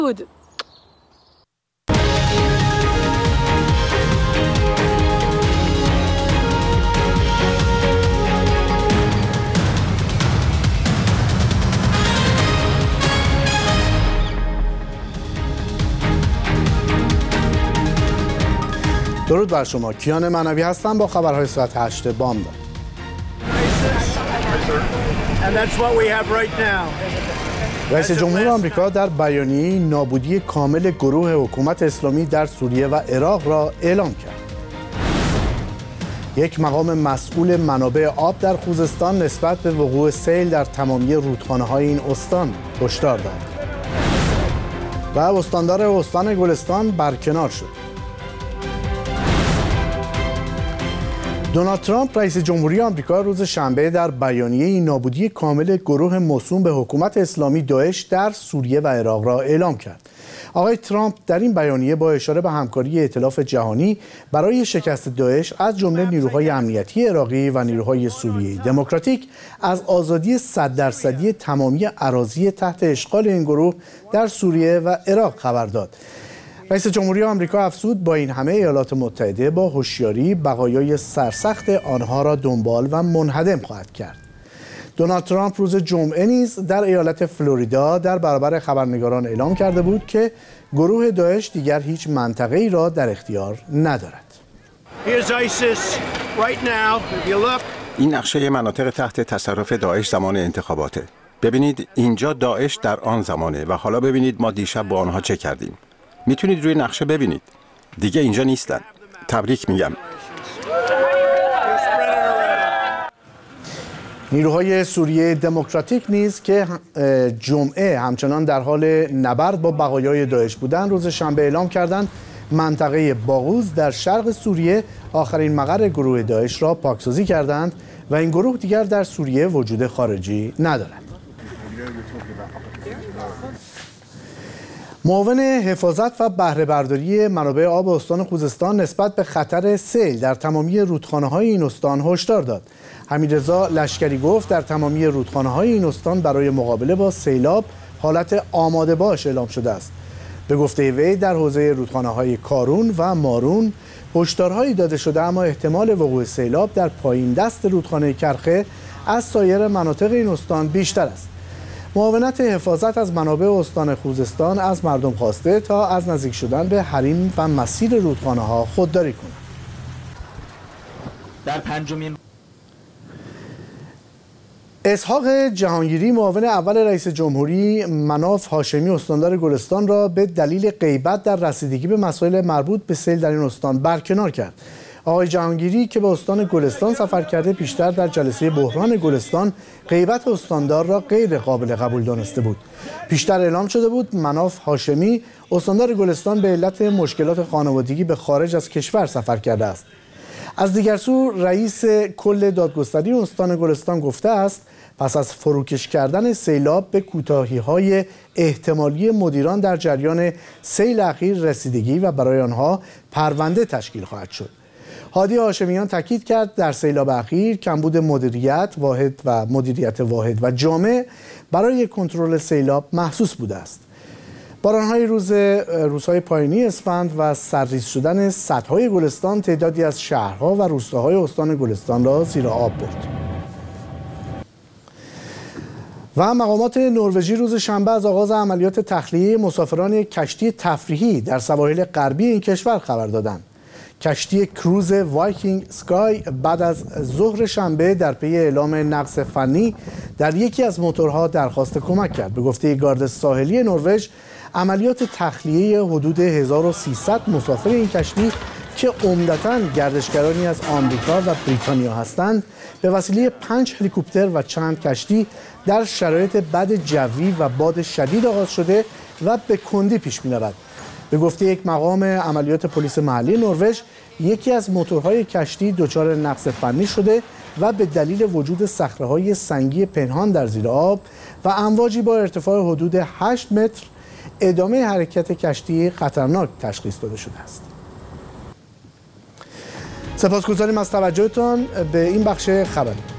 درود بر شما. کیان منوی هستم با خبرهای ساعت 8 بامداد. رئیس جمهور آمریکا در بیانیه‌ای نابودی کامل گروه حکومت اسلامی در سوریه و عراق را اعلام کرد. یک مقام مسئول منابع آب در خوزستان نسبت به وقوع سیل در تمامی رودخانه‌های این استان هشدار داد. و استاندار استان گلستان برکنار شد. دونالد ترامپ رئیس جمهوری آمریکا روز شنبه در بیانیه‌ای نابودی کامل گروه موسوم به حکومت اسلامی داعش در سوریه و عراق را اعلام کرد. آقای ترامپ در این بیانیه با اشاره به همکاری ائتلاف جهانی برای شکست داعش از جمله نیروهای امنیتی عراقی و نیروهای سوریه دموکراتیک از آزادی 100% تمامی اراضی تحت اشغال این گروه در سوریه و عراق خبر داد. رئیس جمهوری آمریکا افزود با این همه ایالات متحده با هوشیاری بقایای سرسخت آنها را دنبال و منهدم خواهد کرد. دونالد ترامپ روز جمعه نیز در ایالت فلوریدا در برابر خبرنگاران اعلام کرده بود که گروه داعش دیگر هیچ منطقه‌ای را در اختیار ندارد. این نقشه مناطق تحت تصرف داعش زمان انتخاباته. ببینید اینجا داعش در آن زمانه و حالا ببینید ما دیشب با آنها چه کردیم. میتونید روی نقشه ببینید. دیگه اینجا نیستن. تبریک میگم. نیروهای سوریه دموکراتیک نیز که جمعه همچنان در حال نبرد با بقایای داعش بودند روز شنبه اعلام کردند منطقه باغوز در شرق سوریه آخرین مقر گروه داعش را پاکسازی کردند و این گروه دیگر در سوریه وجود خارجی ندارد. معاون حفاظت و بهره برداری منابع آب استان خوزستان نسبت به خطر سیل در تمامی رودخانه‌های این استان هشدار داد. حمیدرضا لشکری گفت در تمامی رودخانه‌های این استان برای مقابله با سیلاب حالت آماده باش اعلام شده است. به گفته وی در حوزه رودخانه‌های کارون و مارون هشدارهایی داده شده اما احتمال وقوع سیلاب در پایین دست رودخانه کرخه از سایر مناطق این استان بیشتر است. معاونت حفاظت از منابع استان خوزستان از مردم خواسته تا از نزدیک شدن به حریم و مسیر رودخانه‌ها خودداری کنند. در پنجمین اسحاق جهانگیری معاون اول رئیس جمهوری مناف هاشمی استاندار گلستان را به دلیل غیبت در رسیدگی به مسائل مربوط به سیل در این استان برکنار کرد. آقای جهانگیری که به استان گلستان سفر کرده پیشتر در جلسه بحران گلستان غیبت استاندار را غیر قابل قبول دانسته بود. پیشتر اعلام شده بود مناف هاشمی استاندار گلستان به علت مشکلات خانوادگی به خارج از کشور سفر کرده است. از دیگر سو رئیس کل دادگستری استان گلستان گفته است پس از فروکش کردن سیلاب به کوتاهی‌های احتمالی مدیران در جریان سیل اخیر رسیدگی و برای آنها پرونده تشکیل خواهد شد. هادی هاشمیان تاکید کرد در سیلاب اخیر کمبود مدیریت واحد و جامع برای کنترل سیلاب محسوس بوده است. باران‌های روزهای پایانی اسفند و سرریز شدن سدهای گلستان تعدادی از شهرها و روستاهای استان گلستان را زیر آب برد. و مقامات نروژی روز شنبه از آغاز عملیات تخلیه مسافران کشتی تفریحی در سواحل غربی این کشور خبر دادند. کشتی کروز وایکینگ سکای بعد از ظهر شنبه در پی اعلام نقص فنی در یکی از موتورها درخواست کمک کرد. به گفته گارد ساحلی نروژ عملیات تخلیه حدود 1300 مسافر این کشتی که عمدتاً گردشگرانی از آمریکا و بریتانیا هستند به وسیله 5 هلیکوپتر و چند کشتی در شرایط بد جوی و باد شدید آغاز شده و به کندی پیش می‌رود. به گفته یک مقام عملیات پلیس محلی نروژ یکی از موتورهای کشتی دچار نقص فنی شده و به دلیل وجود صخره‌های سنگی پنهان در زیر آب و امواجی با ارتفاع حدود 8 متر ادامه حرکت کشتی خطرناک تشخیص داده شده است. سپاسگزاریم از توجهتان به این بخش خبری.